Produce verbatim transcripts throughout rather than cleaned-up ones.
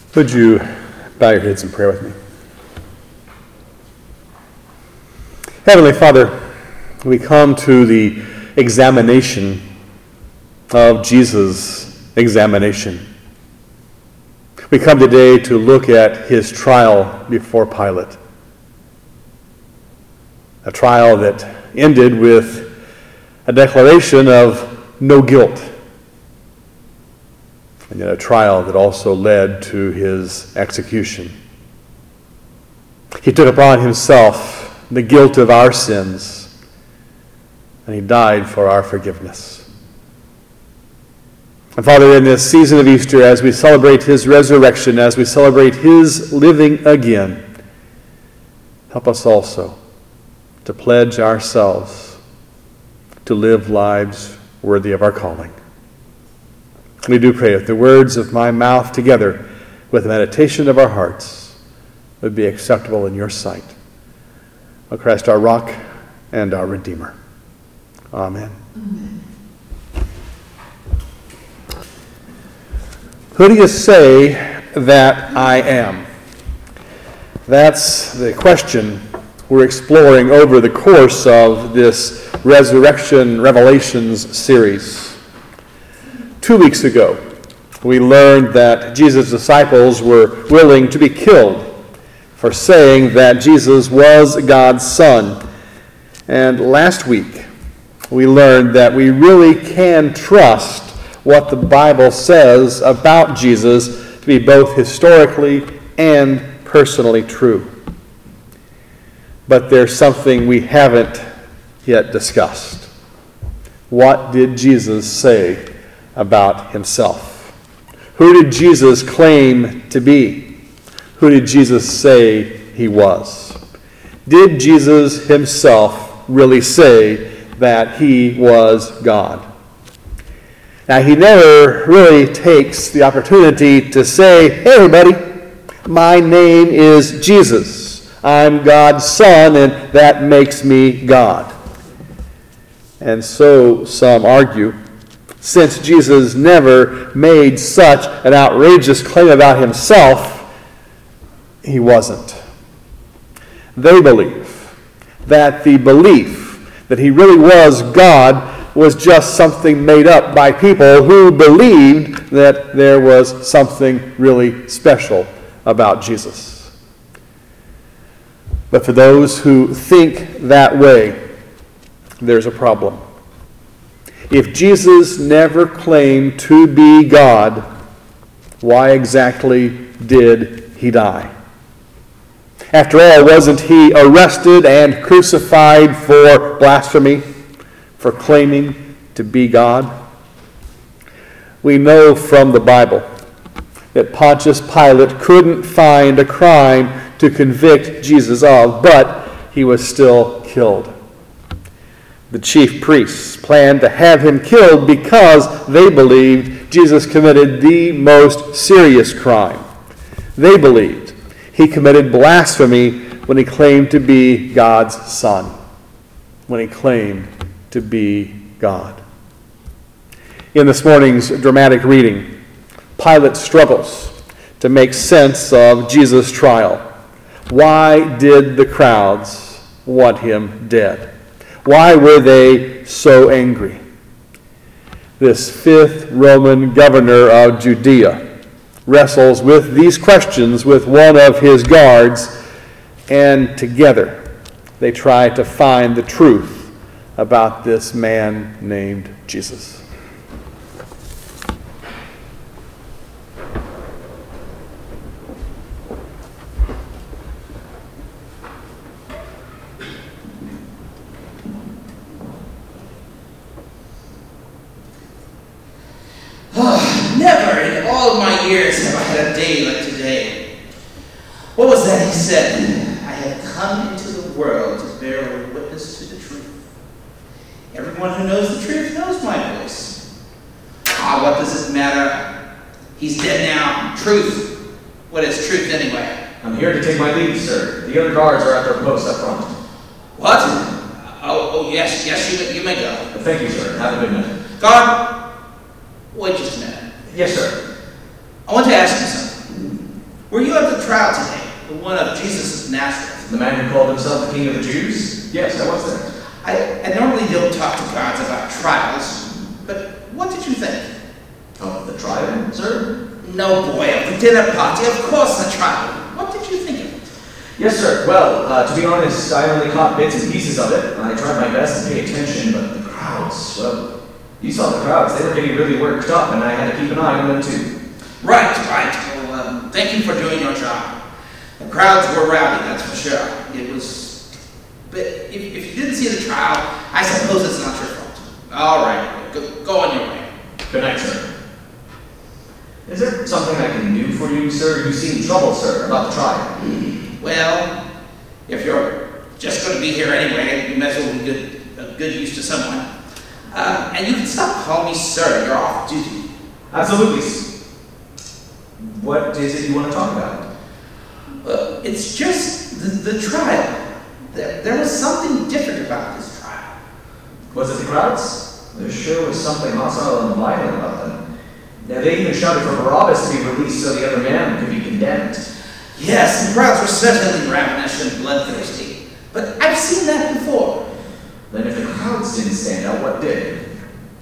Would you bow your heads and pray with me? Heavenly Father, we come to the examination of Jesus' examination. We come today to look at his trial before Pilate. A trial that ended with a declaration of no guilt. And yet a trial that also led to his execution. He took upon himself the guilt of our sins, and he died for our forgiveness. And Father, in this season of Easter, as we celebrate his resurrection, as we celebrate his living again, help us also to pledge ourselves to live lives worthy of our calling. We do pray that the words of my mouth together with the meditation of our hearts would be acceptable in your sight. O Christ, our rock and our Redeemer. Amen. Amen. Who do you say that I am? That's the question we're exploring over the course of this Resurrection Revelations series. Two weeks ago, we learned that Jesus' disciples were willing to be killed for saying that Jesus was God's Son. And last week, we learned that we really can trust what the Bible says about Jesus to be both historically and personally true. But there's something we haven't yet discussed. What did Jesus say about himself? Who did Jesus claim to be? Who did Jesus say he was? Did Jesus himself really say that he was God? Now, he never really takes the opportunity to say, hey, everybody, my name is Jesus. I'm God's Son, and that makes me God. And so some argue, since Jesus never made such an outrageous claim about himself, he wasn't. They believe that the belief that he really was God was just something made up by people who believed that there was something really special about Jesus. But for those who think that way, there's a problem. If Jesus never claimed to be God, why exactly did he die? After all, wasn't he arrested and crucified for blasphemy, for claiming to be God? We know from the Bible that Pontius Pilate couldn't find a crime to convict Jesus of, but he was still killed. The chief priests planned to have him killed because they believed Jesus committed the most serious crime. They believed he committed blasphemy when he claimed to be God's Son, when he claimed to be God. In this morning's dramatic reading, Pilate struggles to make sense of Jesus' trial. Why did the crowds want him dead? Why were they so angry? This fifth Roman governor of Judea wrestles with these questions with one of his guards, and together they try to find the truth about this man named Jesus. Never in all my years have I had a day like today. What was that he said? I have come into the world to bear witness to the truth. Everyone who knows the truth knows my voice. Ah, what does it matter? He's dead now. Truth. What is truth anyway? I'm here to take my leave, sir. The other guards are at their posts up front. What? Oh, oh yes, yes, you, you may go. Thank you, sir. Have a good night. Guard, wait just a minute. Yes, sir. I want to ask you something. Were you at the trial today? The one of Jesus of Nazareth? The man who called himself the King of the Jews? Yes, I was there. I, I normally don't talk to guards about trials, but what did you think? Of the trial, sir? No, boy, of the dinner party, of course the trial. What did you think of it? Yes, sir. Well, uh, to be honest, I only caught bits and pieces of it. I tried my best to pay attention, but the crowds, well, you saw the crowds. They were getting really worked up, and I had to keep an eye on them, too. Right, right. Well, um, thank you for doing your job. The crowds were rowdy, that's for sure. It was... But if, if you didn't see the trial, I suppose it's not your fault. All right, go, go on your way. Good night, sir. Is there something I can do for you, sir? You seem troubled, sir, about the trial. Well, if you're just going to be here anyway, you may as well be good, of good use to someone. Uh, and you can stop calling me sir. You're off duty. Absolutely. What is it you want to talk about? Uh, it's just the, the trial. There, there was something different about this trial. Was it the crowds? There sure was something hostile and violent about them. Now, they even shouted for Barabbas to be released so the other man could be condemned. Yes, the crowds were certainly ravenous and bloodthirsty. But I've seen that before. Then if the crowds didn't stand out, what did?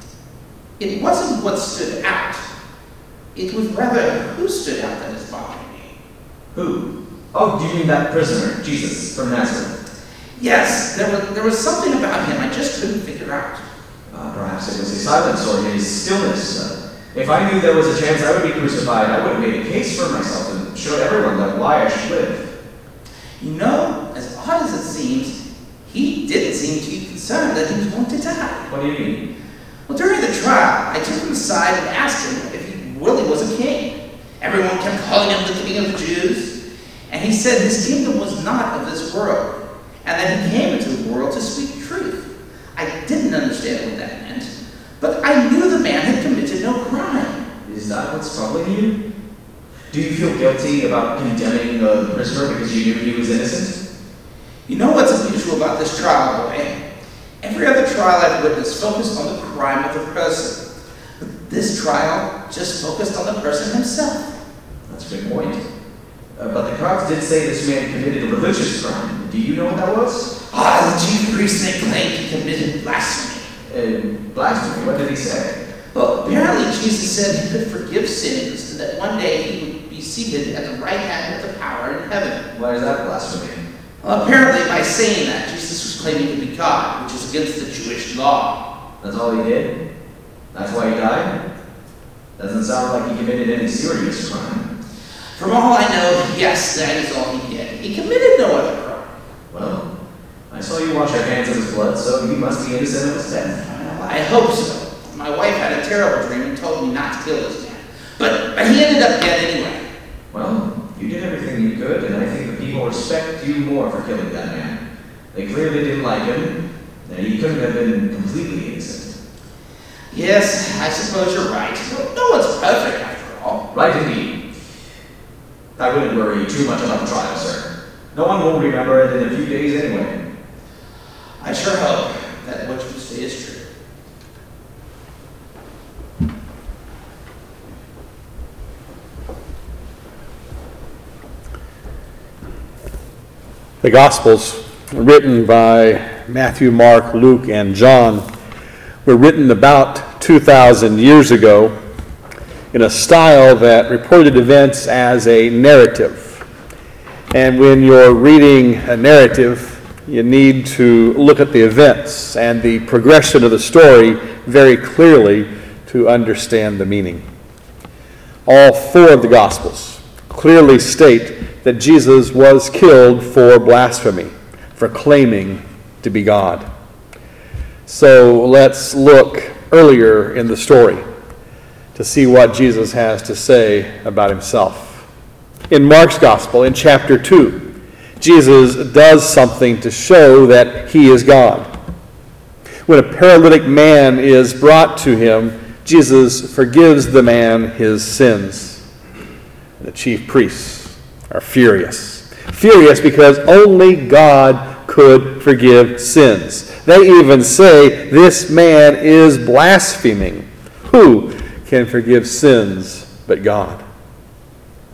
It wasn't what stood out. It was rather who stood out that is bothering me. Who? Oh, do you mean that prisoner, Jesus, from Nazareth? Yes, there was, there was something about him I just couldn't figure out. Uh, perhaps it was his silence or his stillness. Uh, if I knew there was a chance I would be crucified, I would have made a case for myself and showed everyone that why I should live. You know, as odd as it seems, he didn't seem to be concerned that he was going to die. What do you mean? Well, during the trial, I took him aside and asked him if he really was a king. Everyone kept calling him the King of the Jews, and he said his kingdom was not of this world, and that he came into the world to speak truth. I didn't understand what that meant, but I knew the man had committed no crime. Is that what's troubling you? Do you feel guilty about condemning the prisoner because you knew he was innocent? You know what's unusual about this trial, boy? Every other trial I've witnessed focused on the crime of the person. But this trial just focused on the person himself. That's a good point. Uh, but the crowds did say this man committed a religious crime. Do you know what that was? Ah, the chief priest they claimed he committed blasphemy. Uh, blasphemy? What did he say? Well, apparently Jesus said he could forgive sins and that one day he would be seated at the right hand of the power in heaven. Why is that blasphemy? Well, apparently by saying that, Jesus was claiming to be God, which is against the Jewish law. That's all he did? That's why he died? Doesn't sound like he committed any serious crime. From all I know, yes, that is all he did. He committed no other crime. Well, I saw you wash your hands of his blood, so you must be innocent of his death. Well, I hope so. My wife had a terrible dream and told me not to kill this man. But, but he ended up dead anyway. Well, you did everything you could, and I think the people respect you more for killing that man. They clearly didn't like him, and he couldn't have been completely innocent. Yes, I suppose you're right. No, no one's perfect after all. Right indeed. I wouldn't worry too much about the trial, sir. No one will remember it in a few days anyway. I sure hope that what you say is true. The Gospels, written by Matthew, Mark, Luke, and John, were written about two thousand years ago in a style that reported events as a narrative. And when you're reading a narrative, you need to look at the events and the progression of the story very clearly to understand the meaning. All four of the Gospels clearly state that Jesus was killed for blasphemy, for claiming to be God. So let's look earlier in the story to see what Jesus has to say about himself. In Mark's Gospel, in chapter two, Jesus does something to show that he is God. When a paralytic man is brought to him, Jesus forgives the man his sins. The chief priests are furious. Furious because only God could forgive sins. They even say this man is blaspheming. Who can forgive sins but God?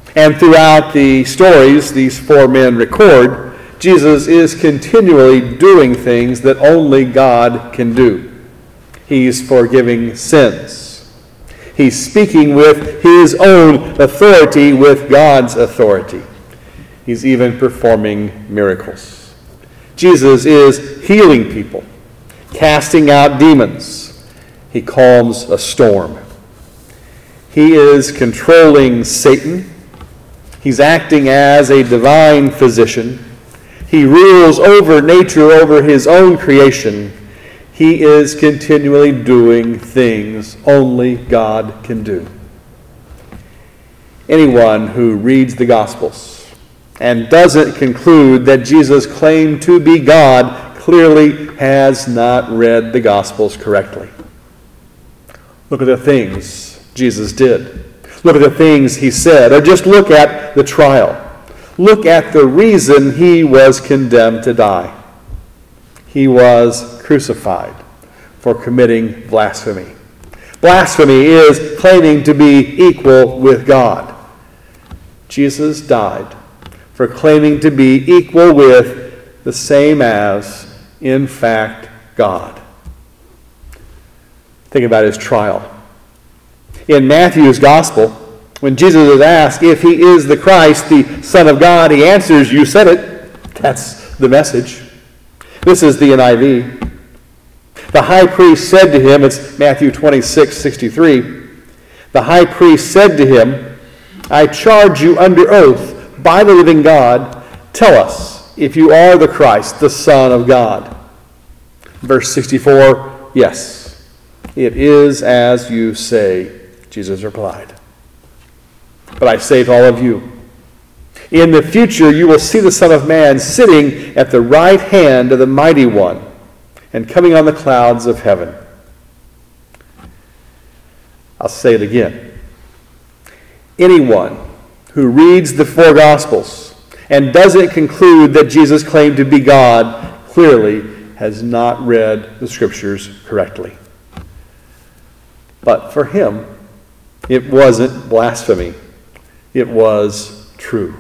And throughout the stories these four men record, Jesus is continually doing things that only God can do. He's forgiving sins. He's speaking with his own authority, with God's authority. He's even performing miracles. Jesus is healing people, casting out demons. He calms a storm. He is controlling Satan. He's acting as a divine physician. He rules over nature, over his own creation. He is continually doing things only God can do. Anyone who reads the Gospels and doesn't conclude that Jesus claimed to be God clearly has not read the Gospels correctly. Look at the things Jesus did. Look at the things he said, or just look at the trial. Look at the reason he was condemned to die. He was crucified for committing blasphemy. Blasphemy is claiming to be equal with God. Jesus died for claiming to be equal with, the same as, in fact, God. Think about his trial. In Matthew's Gospel, when Jesus is asked if he is the Christ, the Son of God, he answers, "You said it." That's the message. This is the N I V. The high priest said to him, it's Matthew twenty-six sixty-three, the high priest said to him, "I charge you under oath by the living God, tell us if you are the Christ, the Son of God." Verse sixty-four, "Yes, it is as you say," Jesus replied. "But I say to all of you, in the future you will see the Son of Man sitting at the right hand of the Mighty One and coming on the clouds of heaven." I'll say it again. Anyone who reads the four Gospels and doesn't conclude that Jesus claimed to be God clearly has not read the Scriptures correctly. But for him, it wasn't blasphemy. It was true.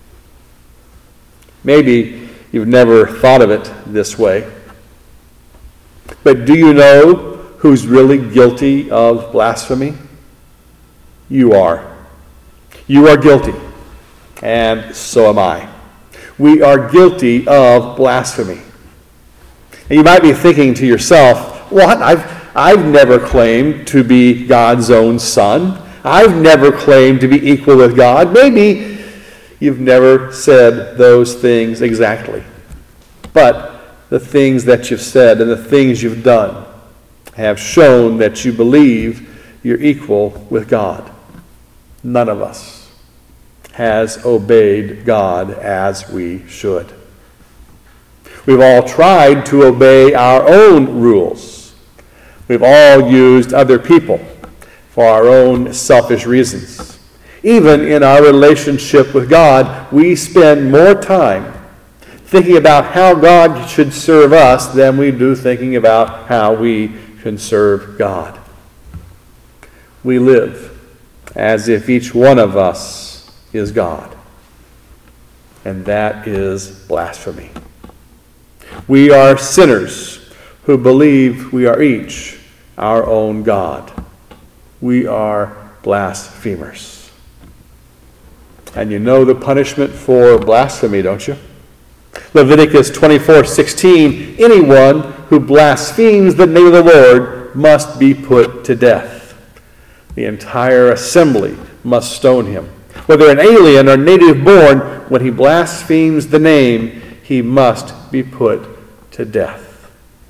Maybe you've never thought of it this way. But do you know who's really guilty of blasphemy? You are. You are guilty. And so am I. We are guilty of blasphemy. And you might be thinking to yourself, what? I've, I've never claimed to be God's own son. I've never claimed to be equal with God. Maybe you've never said those things exactly. But the things that you've said and the things you've done have shown that you believe you're equal with God. None of us has obeyed God as we should. We've all tried to obey our own rules. We've all used other people for our own selfish reasons. Even in our relationship with God, we spend more time thinking about how God should serve us than we do thinking about how we can serve God. We live as if each one of us is God. And that is blasphemy. We are sinners who believe we are each our own God. We are blasphemers. And you know the punishment for blasphemy, don't you? Leviticus twenty-four sixteen, anyone who blasphemes the name of the Lord must be put to death. The entire assembly must stone him. Whether an alien or native born, when he blasphemes the name, he must be put to death.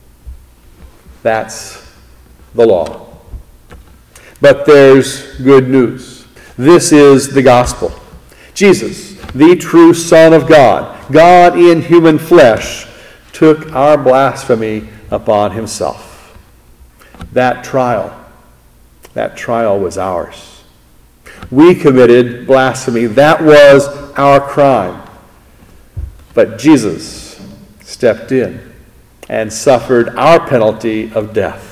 That's the law. But there's good news. This is the gospel. Jesus, the true Son of God, God in human flesh, took our blasphemy upon himself. That trial, that trial was ours. We committed blasphemy. That was our crime. But Jesus stepped in and suffered our penalty of death.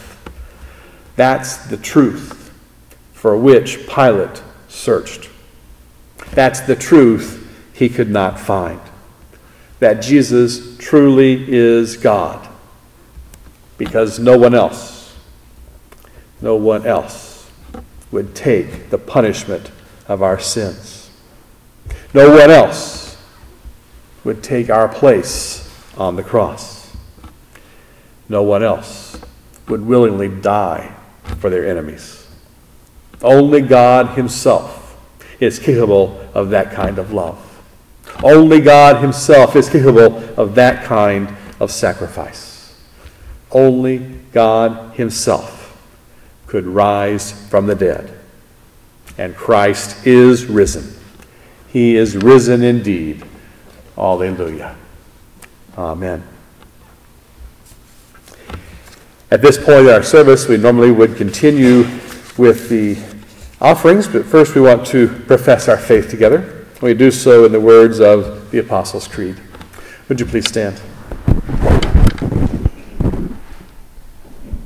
That's the truth for which Pilate searched. That's the truth he could not find. That Jesus truly is God. Because no one else, no one else would take the punishment of our sins. No one else would take our place on the cross. No one else would willingly die for their enemies. Only God himself is capable of that kind of love. Only God himself is capable of that kind of sacrifice. Only God himself could rise from the dead. And Christ is risen. He is risen indeed. Alleluia. Amen. At this point in our service, we normally would continue with the offerings, but first we want to profess our faith together. We do so in the words of the Apostles' Creed. Would you please stand?